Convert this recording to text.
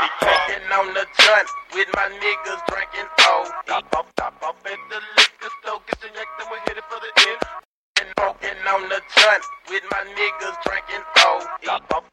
Taking on the joint with my niggas drinking OE. Stop off at the liquor store, get some yak, then we headed for the end. Smoking on the joint with my niggas drinking OE.